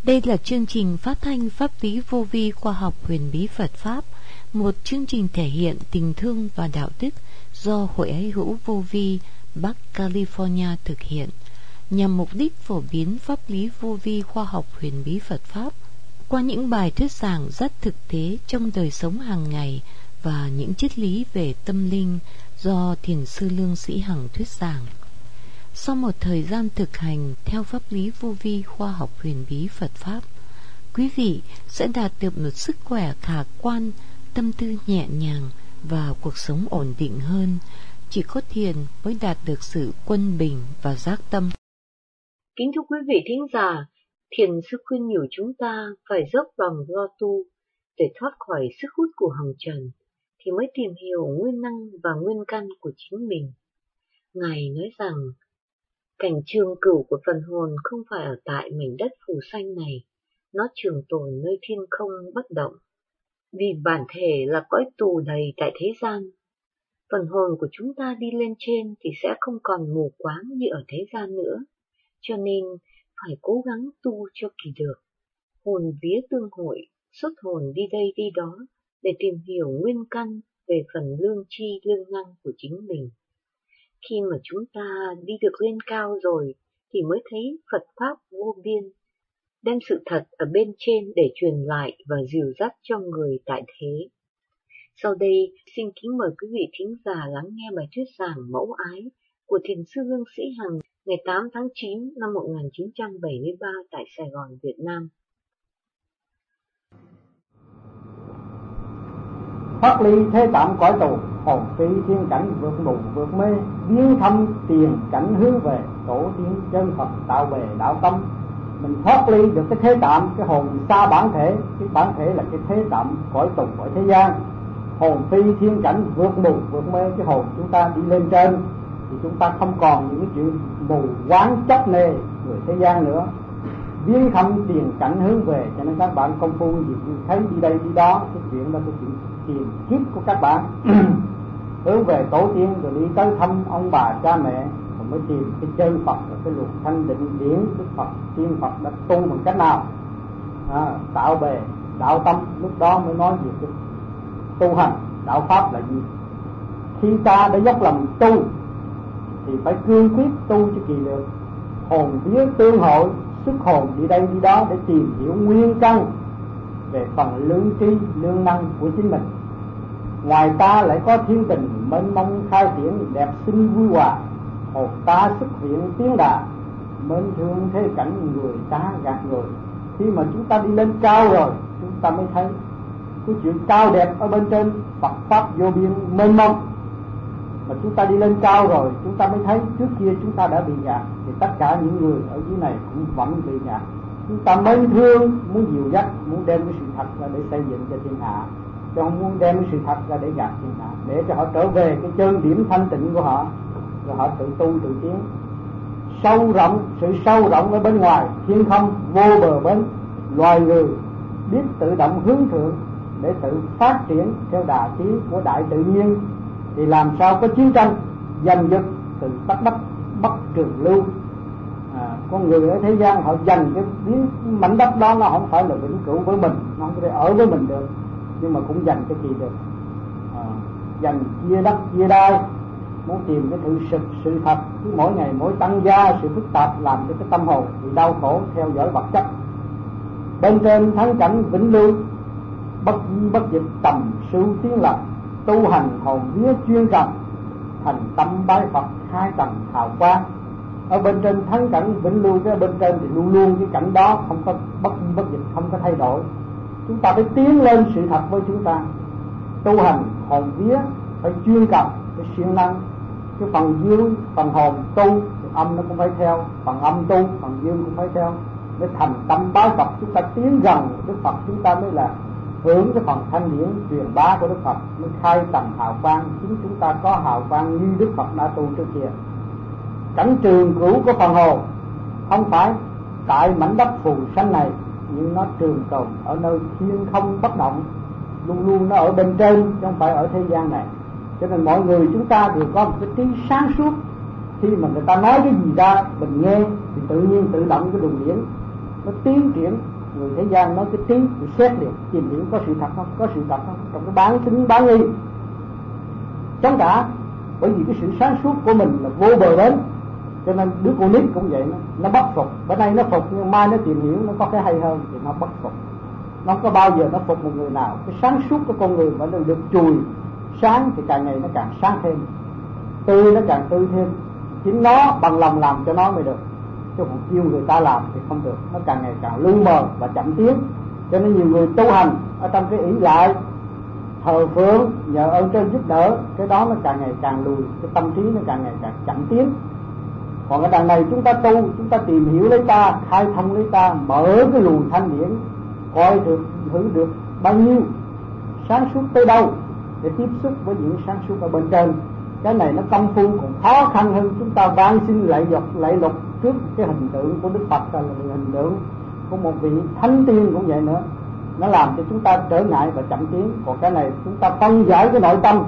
Đây là chương trình phát thanh pháp lý vô vi khoa học huyền bí Phật Pháp, một chương trình thể hiện tình thương và đạo đức do Hội Ái Hữu Vô Vi Bắc California thực hiện, nhằm mục đích phổ biến pháp lý vô vi khoa học huyền bí Phật Pháp qua những bài thuyết giảng rất thực tế trong đời sống hàng ngày và những triết lý về tâm linh do Thiền sư Lương Sĩ Hằng thuyết giảng. Sau một thời gian thực hành theo pháp lý vô vi khoa học huyền bí Phật Pháp, quý vị sẽ đạt được một sức khỏe khả quan, tâm tư nhẹ nhàng và cuộc sống ổn định hơn. Chỉ có thiền mới đạt được sự quân bình và giác tâm. Kính thưa quý vị thính giả, thiền sư khuyên nhủ chúng ta phải dốc lòng lo tu để thoát khỏi sức hút của hồng trần, thì mới tìm hiểu nguyên năng và nguyên căn của chính mình. Ngài nói rằng, cảnh trường cửu của phần hồn không phải ở tại mảnh đất phù xanh này, nó trường tồn nơi thiên không bất động. Vì bản thể là cõi tù đầy tại thế gian, phần hồn của chúng ta đi lên trên thì sẽ không còn mù quáng như ở thế gian nữa, cho nên phải cố gắng tu cho kỳ được. Hồn vía tương hội, xuất hồn đi đây đi đó để tìm hiểu nguyên căn về phần lương tri lương năng của chính mình. Khi mà chúng ta đi được lên cao rồi thì mới thấy Phật Pháp vô biên, đem sự thật ở bên trên để truyền lại và dìu dắt cho người tại thế. Sau đây, xin kính mời quý vị thính giả lắng nghe bài thuyết giảng mẫu ái của Thiền sư Lương Sĩ Hằng ngày 8 tháng 9 năm 1973 tại Sài Gòn, Việt Nam. Thoát ly thế tạm cõi tù, hồn phi thiên cảnh vượt mù vượt mê, biến thâm tiền cảnh hướng về tổ tiên chân Phật tạo về đạo tâm. Mình thoát ly được cái thế tạm, cái hồn xa bản thể, cái bản thể là cái thế tạm cõi tù ở thế gian. Hồn phi thiên cảnh vượt mù vượt mê, cái hồn chúng ta đi lên trên thì chúng ta không còn những cái chuyện mù quáng chấp nê người thế gian nữa. Biến thâm tiền cảnh hướng về, cho nên các bạn công phu gì thấy đi đây đi đó, cái chuyện đó cái chuyện tìm kiếp của các bạn. Hướng về tổ tiên rồi đi tới thăm ông bà cha mẹ, rồi mới tìm cái chân Phật và cái luồng thanh định điển Đức Phật tiên Phật đã tu bằng cách nào, tạo bề đạo tâm. Lúc đó mới nói về cái tu hành đạo pháp là gì. Khi ta đã dốc lòng tu thì phải cương quyết tu cho kỳ được. Hồn vía tương hội, xuất hồn đi đây đi đó để tìm hiểu nguyên căn về phần lương tri lương năng của chính mình. Ngoài ta lại có thiên tình mênh mông khai triển đẹp xinh vui hòa, hồn ta xuất hiện tiến đà, mến thương thế cảnh người ta gạt người. Khi mà chúng ta đi lên cao rồi, chúng ta mới thấy cái chuyện cao đẹp ở bên trên Phật Pháp vô biên mênh mông. Mà chúng ta đi lên cao rồi, chúng ta mới thấy trước kia chúng ta đã bị gạt, thì tất cả những người ở dưới này cũng vẫn bị gạt. Chúng ta mến thương, muốn dìu dắt, muốn đem cái sự thật ra để xây dựng cho thiên hạ, chứ không muốn đem cái sự thật ra để gạt thiên hạ, để cho họ trở về cái chân điểm thanh tịnh của họ, rồi họ tự tu tự tiến. Sâu rộng, sự sâu rộng ở bên ngoài thiên không vô bờ bến, loài người biết tự động hướng thượng để tự phát triển theo đà tiến của đại tự nhiên, thì làm sao có chiến tranh giành giật từ Bắc Trường Lưu. Con người ở thế gian họ giành cái mảnh đất đó, nó không phải là vĩnh cửu với mình, nó không có thể ở với mình được, nhưng mà cũng giành cái gì được. Giành chia đất chia đai, muốn tìm cái sự thật, cứ mỗi ngày mỗi tăng gia sự phức tạp, làm cho cái tâm hồn bị đau khổ theo dõi vật chất. Bên trên thắng cảnh vĩnh lưu, bất di bất dịch tầm sưu tiến lập, tu hành hồn vía chuyên cần, thành tâm bái Phật hai tầng hào quang. Ở bên trên thắng cảnh vĩnh lưu, cái bên trên thì luôn luôn cái cảnh đó không có bất di bất dịch, không có thay đổi. Chúng ta phải tiến lên sự thật với chúng ta. Tu hành hồn vía phải chuyên cần, phải siêng năng. Cái phần dương, phần hồn tu thì âm nó cũng phải theo, phần âm tu, phần dương cũng phải theo. Để thành tâm bái Phật, chúng ta tiến gần Đức Phật, chúng ta mới là hưởng cái phần thanh điển truyền bá của Đức Phật, mới khai tầng hào quang. Chính chúng ta có hào quang như Đức Phật đã tu trước kia. Cảnh trường cửu của phần hồn không phải tại mảnh đất phù sanh này, nhưng nó trường tồn ở nơi thiên không bất động, luôn luôn nó ở bên trên chứ không phải ở thế gian này. Cho nên mọi người chúng ta đều có một cái trí sáng suốt. Khi mà người ta nói cái gì ra mình nghe thì tự nhiên tự động cái luồng điển nó tiến triển Người thế gian nói cái trí bị xét liền, tìm hiểu có sự thật không, có sự thật không, trong cái bán tính bán nghi chống trả. Bởi vì cái sự sáng suốt của mình là vô bờ bến, cho nên đứa con nít cũng vậy, nó bất phục. Bữa nay nó phục nhưng mai nó tìm hiểu nó có cái hay hơn thì nó bất phục. Nó không có bao giờ nó phục một người nào. Cái sáng suốt của con người phải được chùi sáng thì càng ngày nó càng sáng thêm, tươi nó càng tươi thêm. Chính nó bằng lòng làm cho nó mới được, chứ không kêu người ta làm thì không được. Nó càng ngày càng lu mờ và chậm tiến. Cho nên nhiều người tu hành ở trong cái ỷ lại thờ phượng nhờ ơn trên giúp đỡ, cái đó nó càng ngày càng lùi, cái tâm trí nó càng ngày càng chậm tiến. Còn ở đằng này chúng ta tu, chúng ta tìm hiểu lấy ta, khai thông lấy ta, mở cái luồng thanh điển, coi được thử được bao nhiêu sáng suốt tới đâu để tiếp xúc với những sáng suốt ở bên trên. Cái này nó công phu còn khó khăn hơn. Chúng ta van xin lạy lục trước cái hình tượng của Đức Phật, là hình tượng của một vị thánh tiên cũng vậy nữa, nó làm cho chúng ta trở ngại và chậm tiến. Còn cái này chúng ta phân giải cái nội tâm,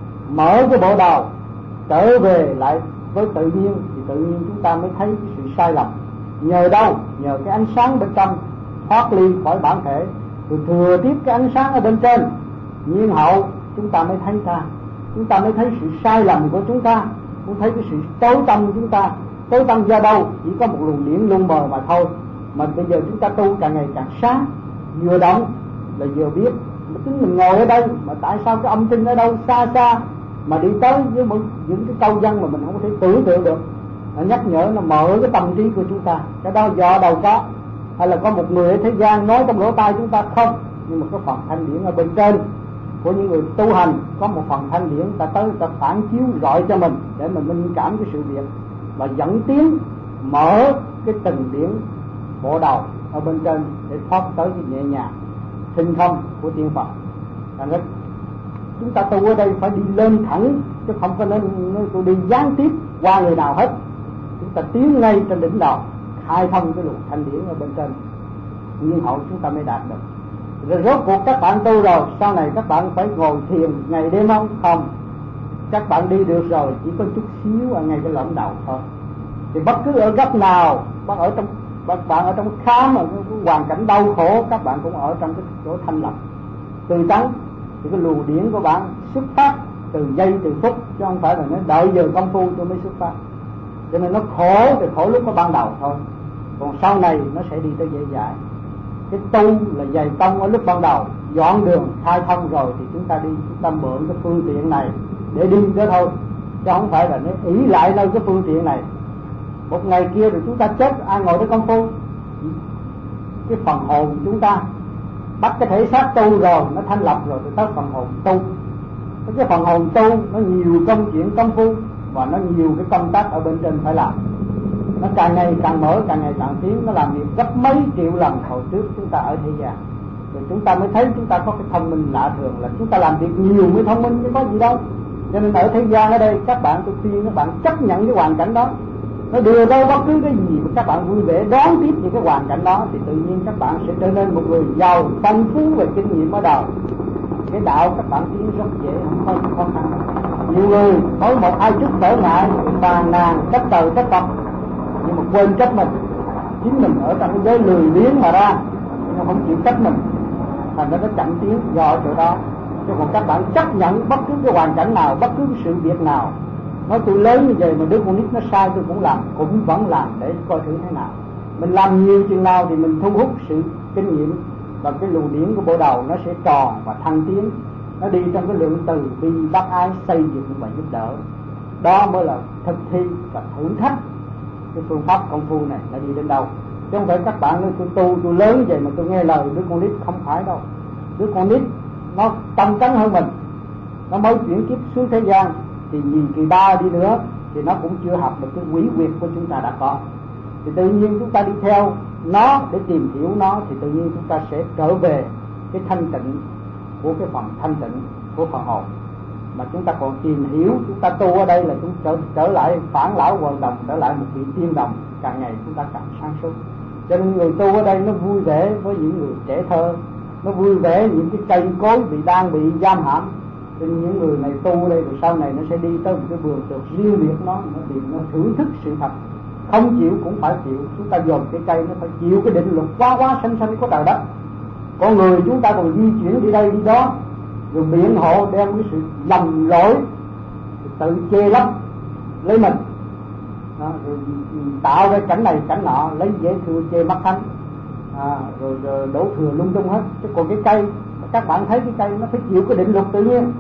mở cái bộ đầu, trở về lại với tự nhiên, thì tự nhiên chúng ta mới thấy cái sự sai lầm. Nhờ đâu? Nhờ cái ánh sáng bên trong thoát ly khỏi bản thể, rồi thừa tiếp cái ánh sáng ở bên trên nhiên hậu, chúng ta mới thấy ta, chúng ta mới thấy sự sai lầm của chúng ta, cũng thấy cái sự tối tâm của chúng ta. Tối tâm do đâu? Chỉ có một luồng điển lu mờ mà thôi. Mà bây giờ chúng ta tu càng ngày càng sáng, vừa động là vừa biết. Chính mình ngồi ở đây mà tại sao cái âm thanh ở đâu xa xa mà đi tới với những cái câu văn mà mình không thể tưởng tượng được. Nó nhắc nhở, nó mở cái tâm trí của chúng ta. Cái đó do đâu có? Hay là có một người ở thế gian nói trong lỗ tai chúng ta? Không. Nhưng mà có phần thanh điển ở bên trên của những người tu hành, có một phần thanh điển ta tới ta phản chiếu rọi cho mình để mình minh cảm cái sự việc và dẫn tiến mở cái từng điển bộ đầu ở bên trên để thoát tới cái nhẹ nhàng thinh không của tiên Phật. Nên chúng ta tu ở đây phải đi lên thẳng, chứ không có nên tôi đi gián tiếp qua người nào hết. Chúng ta tiến ngay trên đỉnh đầu, khai thông cái luồng thanh điển ở bên trên, nhiên hậu chúng ta mới đạt được. Rồi rốt cuộc các bạn tu rồi, sau này các bạn phải ngồi thiền ngày đêm không? Không. Các bạn đi được rồi, chỉ có chút xíu ở ngay cái lõm đầu thôi. Thì bất cứ ở góc nào, bạn ở trong khám, ở cái hoàn cảnh đau khổ, các bạn cũng ở trong cái chỗ thanh lọc tươi tắn. Thì cái luồng điển của bạn xuất phát từ giây từ phút, chứ không phải là nó đợi giờ công phu tôi mới xuất phát. Cho nên nó khổ thì khổ lúc có ban đầu thôi, còn sau này nó sẽ đi tới dễ dãi. Cái tu là dày công ở lúc ban đầu, dọn đường khai thông rồi thì chúng ta đi, chúng ta mượn cái phương tiện này để đi đó thôi, chứ không phải là nó ỷ lại nơi cái phương tiện này. Một ngày kia rồi chúng ta chết, ai ngồi đó công phu? Cái phần hồn chúng ta bắt cái thể xác tu rồi, nó thanh lọc rồi thì tới phần hồn tu. Cái phần hồn tu nó nhiều công chuyện công phu và nó nhiều cái công tác ở bên trên phải làm. Nó càng ngày càng mở, càng ngày càng tiến, nó làm việc gấp mấy triệu lần hồi trước chúng ta ở thế gian. Rồi chúng ta mới thấy chúng ta có cái thông minh lạ thường, là chúng ta làm việc nhiều mới thông minh chứ có gì đâu. Cho nên ở thế gian ở đây các bạn, tôi khuyên các bạn chấp nhận cái hoàn cảnh đó. Nó đưa đâu bất cứ cái gì mà các bạn vui vẻ đón tiếp những cái hoàn cảnh đó, thì tự nhiên các bạn sẽ trở nên một người giàu phong phú về kinh nghiệm ở đời. Cái đạo các bạn tiến rất dễ, không có khó khăn. Nhiều người có một hai chút trở ngại, phàn nàn trách trời trách Phật, nhưng mà quên trách mình. Chính mình ở trong cái giới lười biếng mà ra, nó không chịu trách mình, thành ra nó chậm tiến do ở chỗ đó. Chứ còn các bạn chấp nhận bất cứ cái hoàn cảnh nào, bất cứ cái sự việc nào. Nói tôi lớn như vậy mà đứa con nít nó sai tôi cũng làm, cũng vẫn làm để coi thử thế nào. Mình làm nhiều chừng nào thì mình thu hút sự kinh nghiệm, và cái luồng điển của bộ đầu nó sẽ tròn và thăng tiến. Nó đi trong cái lượng từ bi bác ái, xây dựng và giúp đỡ. Đó mới là thực thi và thử thách cái phương pháp công phu này nó đi đến đâu. Chứ không phải các bạn nói tôi lớn vậy mà tôi nghe lời đứa con nít, không phải đâu. Đứa con nít nó tâm tánh hơn mình, nó mới chuyển kiếp xuống thế gian, thì nhìn kỳ ba đi nữa thì nó cũng chưa học được cái quỷ quyệt của chúng ta đã có. Thì tự nhiên chúng ta đi theo nó để tìm hiểu nó, thì tự nhiên chúng ta sẽ trở về cái thanh tịnh của cái phần thanh tịnh của phần hồn. Mà chúng ta còn tìm hiểu, chúng ta tu ở đây là chúng trở lại phản lão hoàn đồng, trở lại một vị tiên đồng, càng ngày chúng ta càng sáng suốt. Cho nên người tu ở đây nó vui vẻ với những người trẻ thơ, nó vui vẻ những cái cây cối đang bị giam hãm. Cho nên những người này tu ở đây rồi sau này nó sẽ đi tới một cái vườn tược riêng biệt, nó thưởng thức sự thật không chịu cũng phải chịu. Chúng ta dồn cái cây nó phải chịu cái định luật quá sanh sanh của trời đất. Con người chúng ta còn di chuyển đi đây đi đó, rồi biện hộ đem cái sự lầm lỗi tự chê lấp lấy mình đó, rồi tạo ra cảnh này cảnh nọ, lấy dễ thừa chê mắt thánh, rồi đổ thừa lung tung hết. Chứ còn cái cây, các bạn thấy cái cây nó phải chịu cái định luật tự nhiên,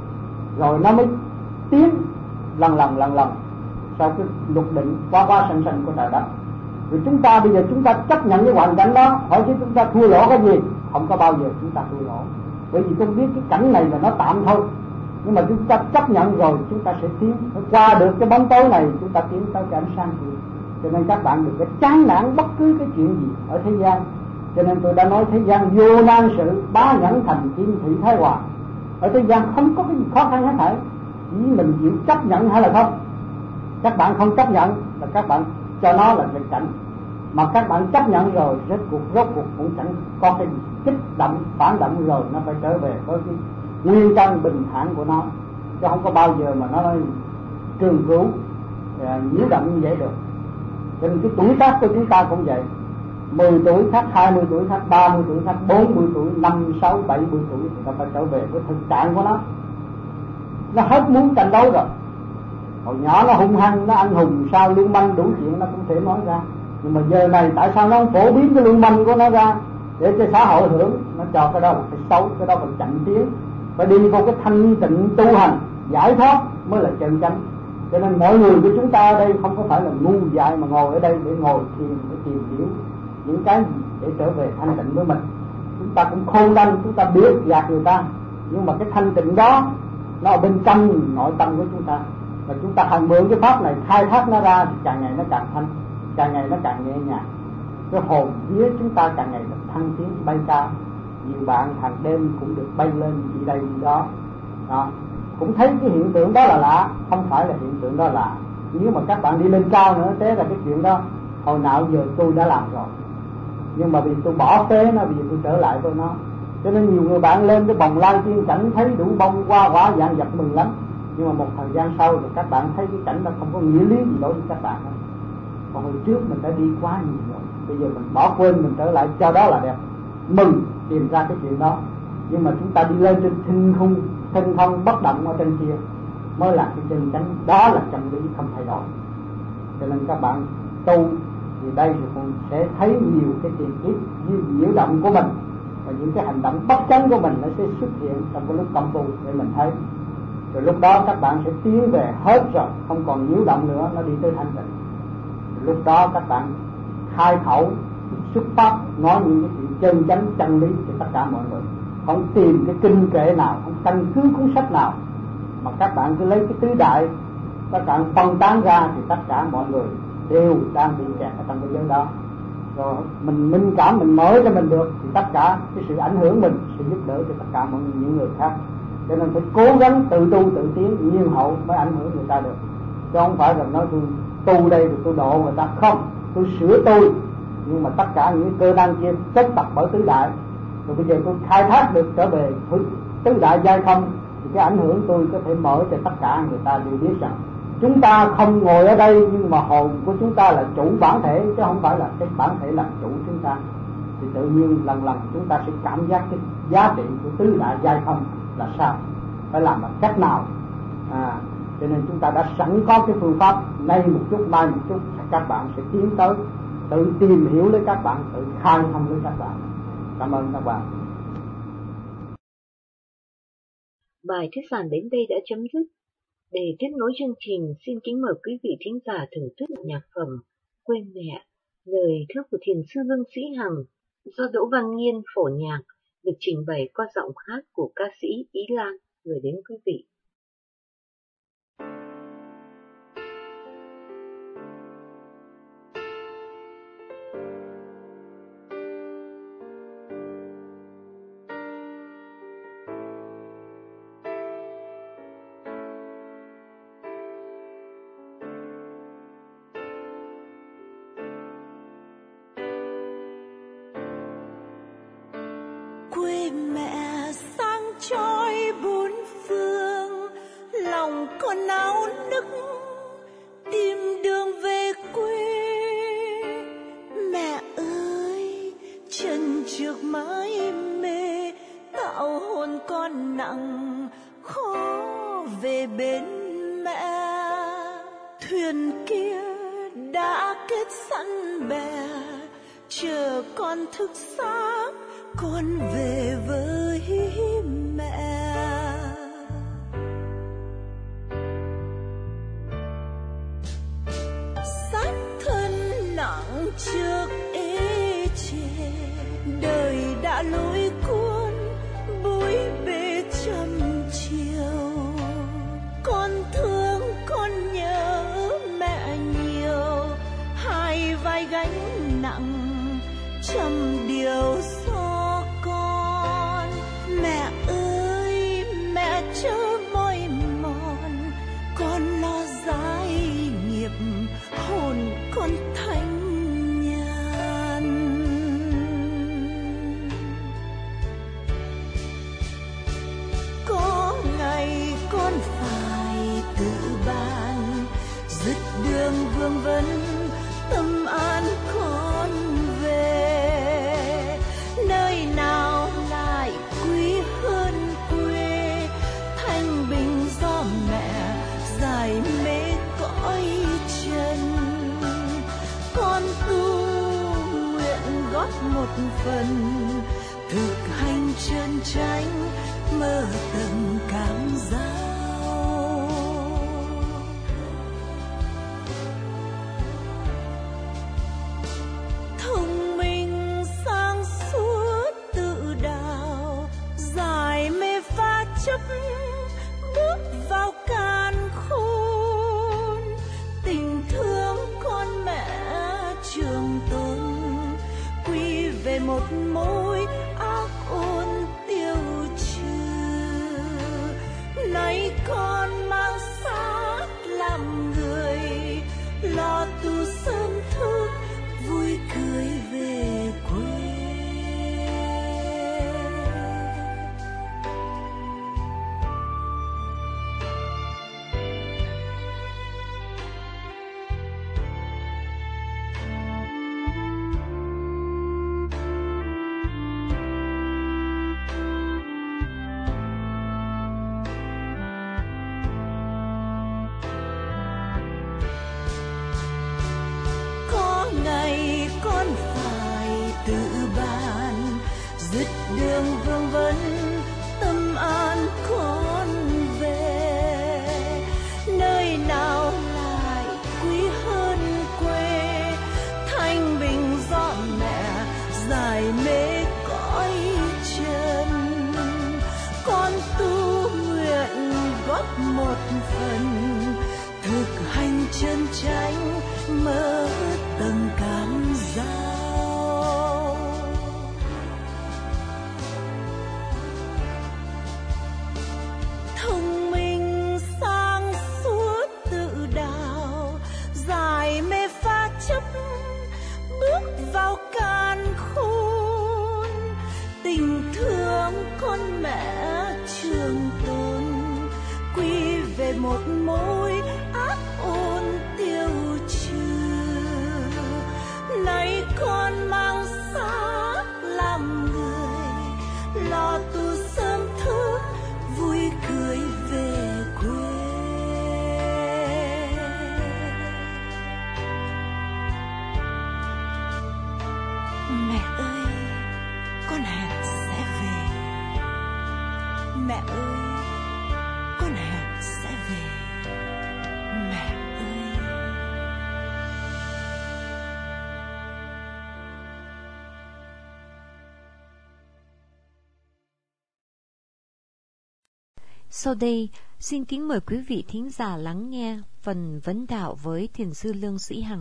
rồi nó mới tiến lần lần sau cái luật định quá sanh sanh của trời đất. Rồi chúng ta bây giờ chúng ta chấp nhận cái hoàn cảnh đó, hỏi chứ chúng ta thua lỗ cái gì? Không có bao giờ chúng ta thua lỗ, bởi vì tôi biết cái cảnh này là nó tạm thôi. Nhưng mà chúng ta chấp nhận rồi chúng ta sẽ tiến, phải qua được cái bóng tối này, chúng ta tiến tới cái ánh sáng kia. Cho nên các bạn đừng có chán nản bất cứ cái chuyện gì ở thế gian. Cho nên tôi đã nói thế gian vô nan sự, bá nhẫn thành kim thị thái hòa. Ở thế gian không có cái gì khó khăn hết thảy, chỉ mình chịu chấp nhận hay là không. Các bạn không chấp nhận là các bạn cho nó là nghịch cảnh, mà các bạn chấp nhận rồi rốt cuộc cũng chẳng có cái gì kích động phản động, rồi nó phải trở về với cái nguyên căn bình thản của nó, chứ không có bao giờ mà nó trường cửu nhiễu động như vậy được. Cho nên cái tuổi tác của chúng ta cũng vậy, 10 tuổi khác, 20 tuổi khác, 30 tuổi khác, 40 tuổi, 50, 60, 70 tuổi thì nó phải trở về với thực trạng của nó. Nó hết muốn tranh đấu rồi. Hồi nhỏ nó hung hăng, nó anh hùng, sao lưu manh đủ chuyện nó cũng thể nói ra. Nhưng mà giờ này tại sao nó không phổ biến cái lưu manh của nó ra để cho xã hội hưởng? Nó cho cái đó là cái xấu, cái đó là chậm tiến. Phải đi vào cái thanh tịnh tu hành, giải thoát mới là chân chánh. Cho nên mọi người của chúng ta ở đây không có phải là ngu dại mà ngồi ở đây để ngồi thiền, để tìm hiểu những cái gì để trở về thanh tịnh với mình. Chúng ta cũng khôn đanh, chúng ta biết gạt người ta, nhưng mà cái thanh tịnh đó nó ở bên trong nội tâm của chúng ta. Và chúng ta hằng mượn cái pháp này khai thác nó ra thì càng ngày nó càng thanh, càng ngày nó càng nhẹ nhàng. Cái hồn vía chúng ta càng ngày được thăng tiến bay cao. Nhiều bạn hàng đêm cũng được bay lên đi đây đi đó, cũng thấy cái hiện tượng đó là lạ. Không phải là hiện tượng đó lạ, nếu mà các bạn đi lên cao nữa thế là cái chuyện đó hồi nào giờ tôi đã làm rồi, nhưng mà vì tôi bỏ phế nó, vì tôi trở lại với nó. Cho nên nhiều người bạn lên cái bồng lai tiên cảnh thấy đủ bông hoa quả dạng vật mừng lắm, nhưng mà một thời gian sau thì các bạn thấy cái cảnh đó không có nghĩa lý gì đối với các bạn đó. Còn hồi trước mình đã đi quá nhiều rồi, bây giờ mình bỏ quên, mình trở lại cho đó là đẹp, mừng tìm ra cái chuyện đó. Nhưng mà chúng ta đi lên trên thinh không bất động ở trên kia mới là cái chân chánh, đó là chân lý không thay đổi. Cho nên các bạn tu thì đây thì cũng sẽ thấy nhiều cái tiền kiếp nhiễu động của mình, và những cái hành động bất chánh của mình nó sẽ xuất hiện trong cái lúc công phu để mình thấy. Rồi lúc đó các bạn sẽ tiến về hết rồi, không còn nhiễu động nữa, nó đi tới thanh tịnh. Lúc đó các bạn khai khẩu xuất phát nói những cái chuyện chân chánh chân lý cho tất cả mọi người, không tìm cái kinh kệ nào, không căn cứ cuốn sách nào, mà các bạn cứ lấy cái tứ đại các bạn phân tán ra thì tất cả mọi người đều đang bị kẹt ở trong cái giới đó. Rồi mình minh cảm, mình mở cho mình được thì tất cả cái sự ảnh hưởng mình sẽ giúp đỡ cho tất cả mọi những người khác. Cho nên phải cố gắng tự tu tự tiến nhiên hậu mới ảnh hưởng người ta được, chứ không phải là nói tôi tu đây rồi tôi độ người ta. Không, tôi sửa tôi, nhưng mà tất cả những cơ năng kia kết tập bởi tứ đại. Rồi bây giờ tôi khai thác được trở về tứ đại giai không thì cái ảnh hưởng tôi có thể mở cho tất cả người ta đều biết rằng chúng ta không ngồi ở đây, nhưng mà hồn của chúng ta là chủ bản thể, chứ không phải là cái bản thể làm chủ chúng ta. Thì tự nhiên lần lần chúng ta sẽ cảm giác cái giá trị của tứ đại giai không là sao, phải làm bằng cách nào. Cho nên chúng ta đã sẵn có cái phương pháp, nay một chút mai một chút các bạn sẽ tiến tới, tự tìm hiểu lấy các bạn, tự khai thông lấy các bạn. Cảm ơn các bạn. Bài thuyết giảng đến đây đã chấm dứt. Để tiếp nối chương trình, xin kính mời quý vị thính giả thưởng thức nhạc phẩm Quên Mẹ, lời thơ của thiền sư Lương Sĩ Hằng do Đỗ Văn Nghiên phổ nhạc, được trình bày qua giọng hát của ca sĩ Ý Lan gửi đến quý vị. Quê mẹ sáng trói bốn phương, lòng con náo nức tìm đường về quê. bên mẹ. Thuyền kia đã kết sẵn bè, chờ con thức sáng, con về với mẹ. Xác thân nặng trước ê chề, đời đã lối cuốn bối bề trăm chiều. Con thương con nhớ mẹ nhiều, hai vai gánh nặng trăm điều so con. Mẹ ơi mẹ chớ mỏi mòn, con lo giải nghiệp hồn con thanh nhàn. Có ngày con phải tự bàn, dứt đường vương vấn tâm an con về. Nơi nào lại quý hơn quê, thanh bình do mẹ giải mê cõi trần. Con tu nguyện góp một phần, thực hành chân chánh mơ tầng cảm giao. Thông minh sáng suốt tự đào, giải mê pha chấp bước vào càn khôn. Tình thương con mẹ trường tồn, quy về một mối ác ôn tiêu trừ. Nay con mang xác làm người, lo tu sớm thức vui cười về quê. Con phải tự bàn, dứt đường vương vấn tâm an con về. Nơi nào lại quý hơn quê, thanh bình do mẹ giải mê cõi trần. Con tu nguyện góp một phần, thực hành chân chánh mơ tầng cảm giao. Thông minh sáng suốt tự đào, giải mê pha chấp bước vào càn khôn. Tình thương con mẹ trường tồn, quy về một mối ác ôn tiêu trừ. Nay con mang xác làm người, lo tu sớm thức vui cười về quê. Mẹ ơi con hẹn sẽ về, mẹ ơi con hẹn sẽ về, mẹ ơi. Sau đây, xin kính mời quý vị thính giả lắng nghe phần vấn đạo với Thiền sư Lương Sĩ Hằng.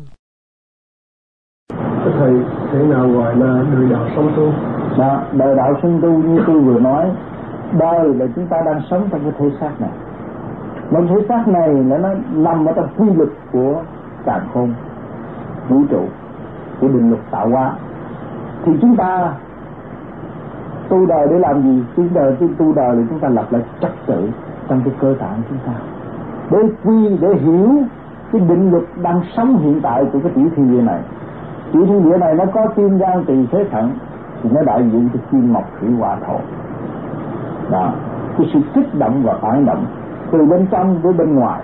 Thầy, thế nào gọi là đời đạo sống tu? Đời đạo sống tu như tôi vừa nói, đời là chúng ta đang sống trong cái thể xác này. Mà thể xác này nó nằm ở trong quy luật của càn khôn vũ trụ, của định luật tạo hóa. Thì chúng ta tu đời để làm gì? Tu đời là chúng ta lập lại trật tự trong cái cơ tạng chúng ta, để hiểu cái định luật đang sống hiện tại của cái tiểu thiên địa này. Tiểu thiên địa này nó có tim gan tỳ phế thận, thì nó đại diện cho kim mộc thủy hỏa thổ. Đó, cái sự kích động và phản động từ bên trong với bên ngoài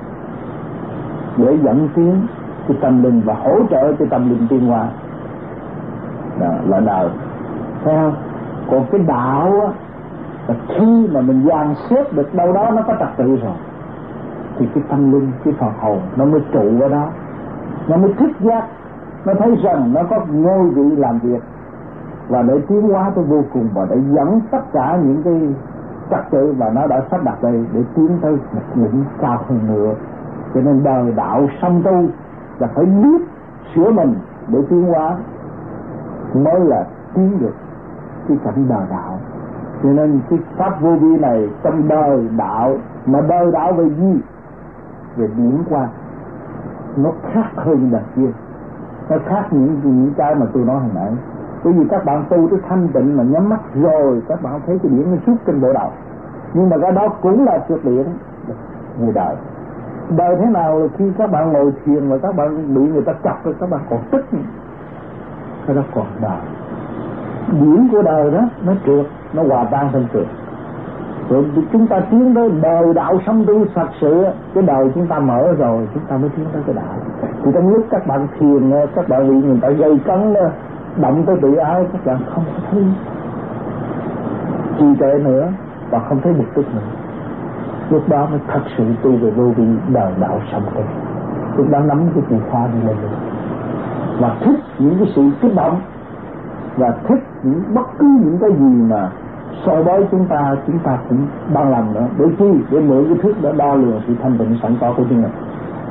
để dẫn tiến cái tâm linh và hỗ trợ cái tâm linh tiến hóa. Đó là đời, thấy không? Còn cái đạo á, là khi mà mình dàn xếp được đâu đó nó có trật tự rồi thì cái tâm linh, cái phần hồn nó mới trụ ở đó, nó mới thức giác, nó thấy rằng nó có ngôi vị làm việc và để tiến hóa tới vô cùng và để dẫn tất cả những cái trật tự và nó đã sắp đặt đây để tiến tới một đỉnh cao hơn nữa. Cho nên đời đạo song tu là phải biết sửa mình để tiến hóa mới là tiến được cái cảnh đời đạo. Cho nên cái pháp vô vi này trong đời đạo, mà đời đạo về gì? Về điển quang, nó khác hơn đằng kia, nó khác những cái mà tôi nói hồi nãy. Bởi vì các bạn tu tới thanh tịnh mà nhắm mắt rồi các bạn thấy cái điển nó xuất trên bộ đầu, nhưng mà cái đó cũng là trượt điển về đời. Đời thế nào là khi các bạn ngồi thiền và các bạn bị người ta chọc rồi các bạn còn tức, cái đó còn đời. Điển của đời đó nó trượt, nó hòa tan thành trượt. Rồi chúng ta tiến tới đời đạo song tu thật sự, cái đời chúng ta mở rồi chúng ta mới tiến tới cái đạo. Thì trong lúc các bạn thiền, các bạn bị người ta gây cấn động tới tự ái, các bạn không có thấy trì trệ nữa và không thấy bực tức nữa. Lúc đó mới thật sự tu về vô vi đời đạo song tu. Lúc đó nắm cái chìa khóa đi lên được và thích những cái sự kích động và thích những bất cứ những cái gì mà soi bói chúng ta cũng đang làm nữa. Để chi? Để mượn cái thức đó đo lường sự thanh tịnh sẵn có của chúng mình.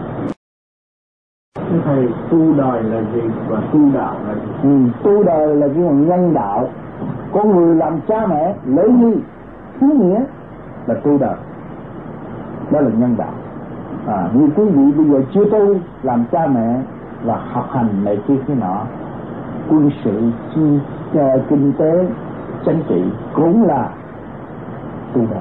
Thầy, tu đời là gì và tu đạo là gì? Tu đời là cái nhân đạo. Con người làm cha mẹ lễ nghi hiếu nghĩa là tu đời, đó là nhân đạo. Như quý vị bây giờ chưa tu, làm cha mẹ và học hành này kia cái nọ, quân sự, kinh tế, chính trị cũng là tu đạo.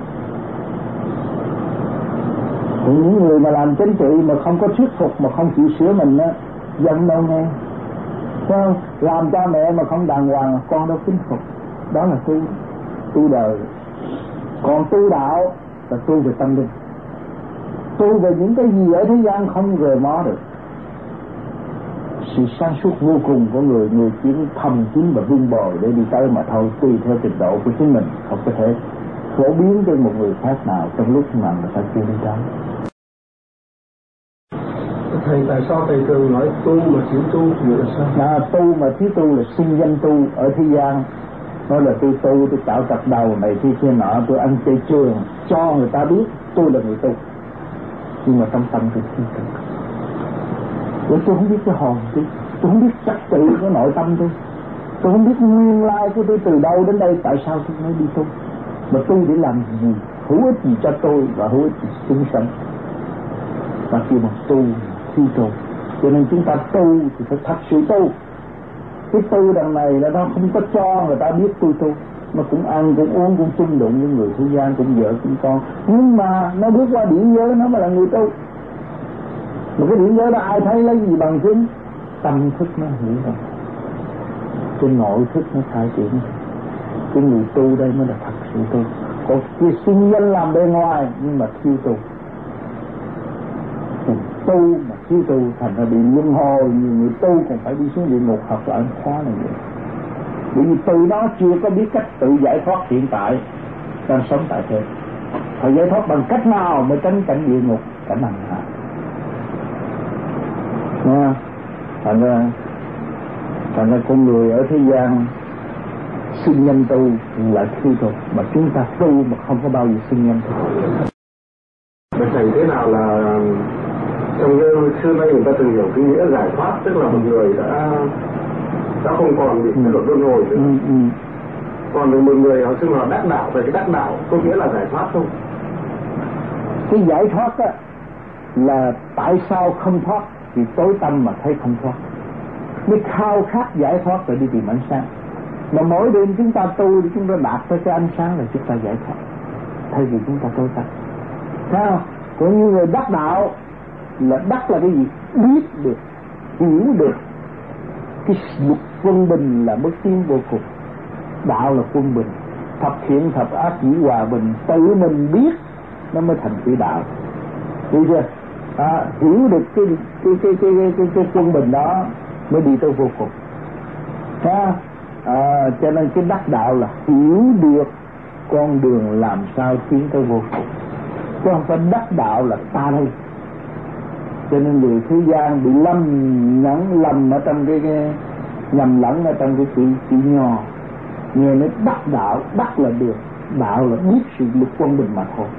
Những người mà làm chính trị mà không có thuyết phục, mà không chịu sửa mình á, dân đâu nghe. Thấy không? Làm cha mẹ mà không đàng hoàng, con đâu kính phục. Đó là tu đời. Còn tu đạo là tu về tâm linh, tu về những cái gì ở thế gian không rời mó được. Sự sáng suốt vô cùng của người chỉ thầm kín và vun bồi để đi tới mà thôi, tùy theo trình độ của chính mình, không có thể phổ biến cho một người khác nào trong lúc mà người ta chưa đi tới. Thầy, tại sao thầy thường nói tu mà thiếu tu thì là sao? Tu mà thiếu tu là sinh danh tu ở thế gian. Nói là tôi tu, tôi tạo tập đầu này kia nọ, tôi ăn chay trường cho người ta biết tôi là người tu, nhưng mà trong tâm tôi không tu. Bởi tôi không biết cái hồn tôi không biết trật tự cái nội tâm tôi không biết nguyên lai của tôi từ đâu đến đây, tại sao tôi mới đi tu, mà tu để làm gì, hữu ích gì cho tôi và hữu ích gì chúng sanh. Và khi mà tu thi tu, cho nên chúng ta tu thì phải thật sự tu. Cái tu đằng này là nó không có cho người ta biết tôi tu, nó cũng ăn cũng uống cũng chung đụng với người thế gian, cũng vợ cũng con, nhưng mà nó bước qua điển giới nó mới là người tu. Mà cái điển giới đó ai thấy lấy gì bằng chứng? Tâm thức nó hiểu rồi, cái nội thức nó khai triển. Cái người tu đây mới là thật sự tu. Còn cái sinh danh làm bề ngoài nhưng mà thiếu tu. Tu mà thiếu tu thành ra bị luân hồi. Nhiều người tu còn phải đi xuống địa ngục học lại khóa này vậy. Bởi vì từ đó chưa có biết cách tự giải thoát hiện tại đang sống tại thế. Phải giải thoát bằng cách nào mới tránh cảnh địa ngục, cảnh hành hạ. Thành ra con người ở thế gian sinh nhân tu là thiếu tu, mà chúng ta tu mà không có bao giờ sinh nhân tu. Mà thầy, thế nào là trong xưa nay người ta từng hiểu cái nghĩa giải thoát, tức là một người đã không còn bị cái luật luân hồi nữa. Còn được một người họ xưng là đắc đạo, về cái đắc đạo có nghĩa là giải thoát không? Cái giải thoát á là tại sao không thoát thì tối tâm mà thấy không thoát, mới khao khát giải thoát rồi đi tìm ánh sáng. Mà mỗi đêm chúng ta tu thì chúng ta đạt tới cái ánh sáng là chúng ta giải thoát, thay vì chúng ta tối tâm. Thấy không? Còn như người đắc đạo là đắc là cái gì? Biết được, hiểu được. Cái quân bình là bước tiến vô cùng. Đạo là quân bình, thập thiện thập ác chỉ hòa bình. Tự mình biết nó mới thành quỹ đạo. Hiểu chưa? Hiểu được cái quân bình đó mới đi tới vô cùng. Cho nên cái đắc đạo là hiểu được con đường làm sao tiến tới vô cùng, chứ không phải đắc đạo là ta đây. Cho nên người thế gian bị lầm ở trong cái nhầm lẫn ở trong cái chữ nho, nghe nói đắc đạo, đắc là được, đạo là biết sự lực quân bình mà thôi.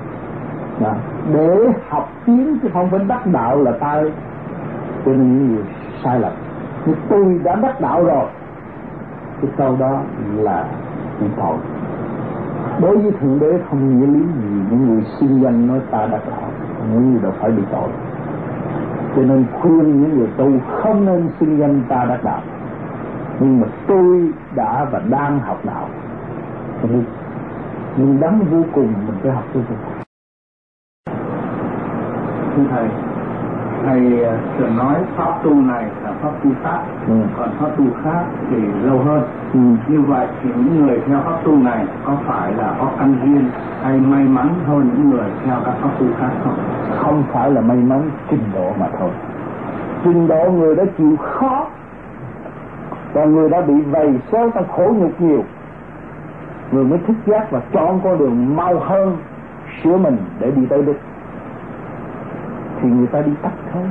Để học tiến chứ không phải đắc đạo là ta. Cho nên những người sai lầm. Nhưng tôi đã đắc đạo rồi, cái câu đó là bị tội. Đối với Thượng Đế không nghĩa lý gì những người xưng danh nói ta đắc đạo, những người đâu phải bị tội. Cho nên khuyên những người tu không nên xưng danh ta đắc đạo. Nhưng mà tôi đã và đang học đạo, nhưng đắm vô cùng mình phải học vô cùng. Thưa thầy thường nói pháp tu này là pháp tu khác, còn pháp tu khác thì lâu hơn. Như vậy thì những người theo pháp tu này có phải là có căn duyên hay may mắn hơn những người theo các pháp tu khác không? Không phải là may mắn, trình độ mà thôi. Trình độ người đã chịu khó, còn người đã bị vầy xéo trong khổ nhục nhiều, người mới thức giác và chọn con đường mau hơn sửa mình để đi tới đích. Thì người ta đi tắt thôi.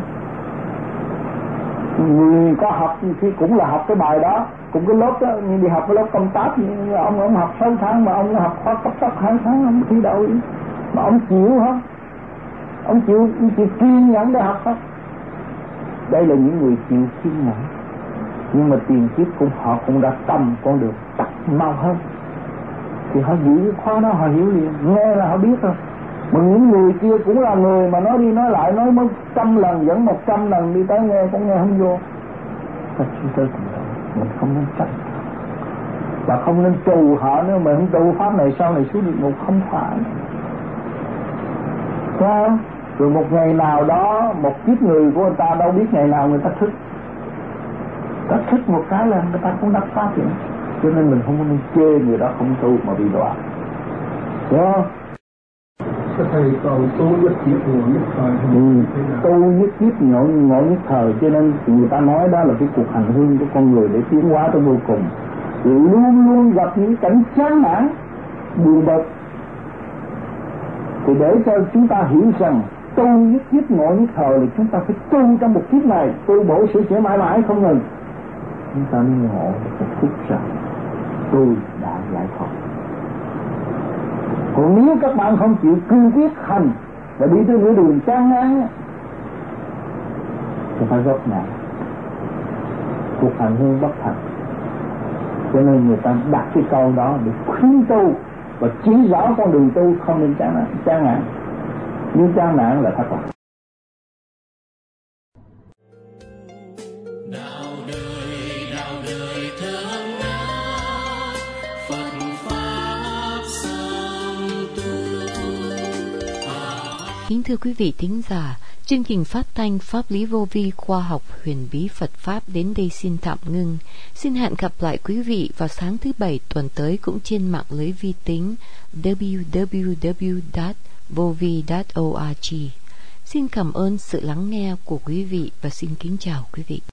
Người có học thì cũng là học cái bài đó, cũng cái lớp đó, nhưng đi học cái lớp công tác, nhưng ông học 6 tháng mà ông học khóa cấp tốc 2 tháng ông thi đậu, mà ông chịu không? Ông chịu kiên nhẫn để học không? Đây là những người chịu kiên nhẫn, nhưng mà tiền kiếp họ cũng đã tâm con đường tắt mau hơn, thì họ giữ cái khóa đó, họ hiểu liền, nghe là họ biết rồi. Mà những người kia cũng là người mà nói đi nói lại, nói 100 lần dẫn 100 lần đi tới nghe cũng nghe không vô. Thật sự mình không nên trách và không nên trù họ nữa. Mà không trù pháp này sau này xuống địa ngục không phải. Sao? Rồi một ngày nào đó một kiếp người của người ta đâu biết ngày nào người ta thức. Ta thức một cái là người ta cũng đắc pháp vậy. Cho nên mình không nên chê người đó không tu mà bị đọa. Đúng không? Thầy cầu tu nhất kiếp ngộ nhất thời. Tu nhất kiếp ngộ nhất thời, cho nên người ta nói đó là cái cuộc hành hương của con người để tiến hóa tới vô cùng. Luôn luôn gặp những cảnh chán nản, buồn bực. Thì để cho chúng ta hiểu rằng tu nhất kiếp ngộ nhất thời là chúng ta phải tu trong một kiếp này, tu bổ sửa chữa mãi mãi không ngừng. Chúng ta mới ngộ được một phút rằng tôi đã giải thoát. Còn nếu các bạn không chịu cương quyết hành và đi tới nửa đường chán ngán thì phải gốc ngã, cuộc hành hương bất thành. Cho nên người ta đặt cái câu đó để khuyến tu và chỉ rõ con đường tu không nên chán nản. Nhưng chán nản là thất vọng. Kính thưa quý vị thính giả, chương trình phát thanh Pháp lý vô vi khoa học huyền bí Phật Pháp đến đây xin tạm ngưng. Xin hẹn gặp lại quý vị vào sáng thứ Bảy tuần tới cũng trên mạng lưới vi tính www.vovi.org. Xin cảm ơn sự lắng nghe của quý vị và xin kính chào quý vị.